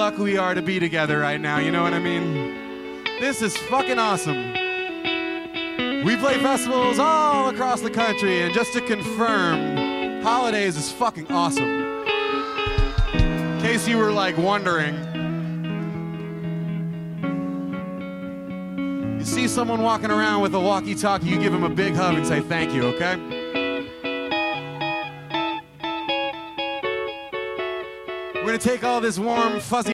lucky we are to be together right now, you know what I mean? This is fucking awesome. We play festivals all across the country, and just to confirm, Holidays is fucking awesome. In case you were like wondering, you see someone walking around with a walkie-talkie, you give them a big hug and say thank you, okay? We're gonna take all this warm, fuzzy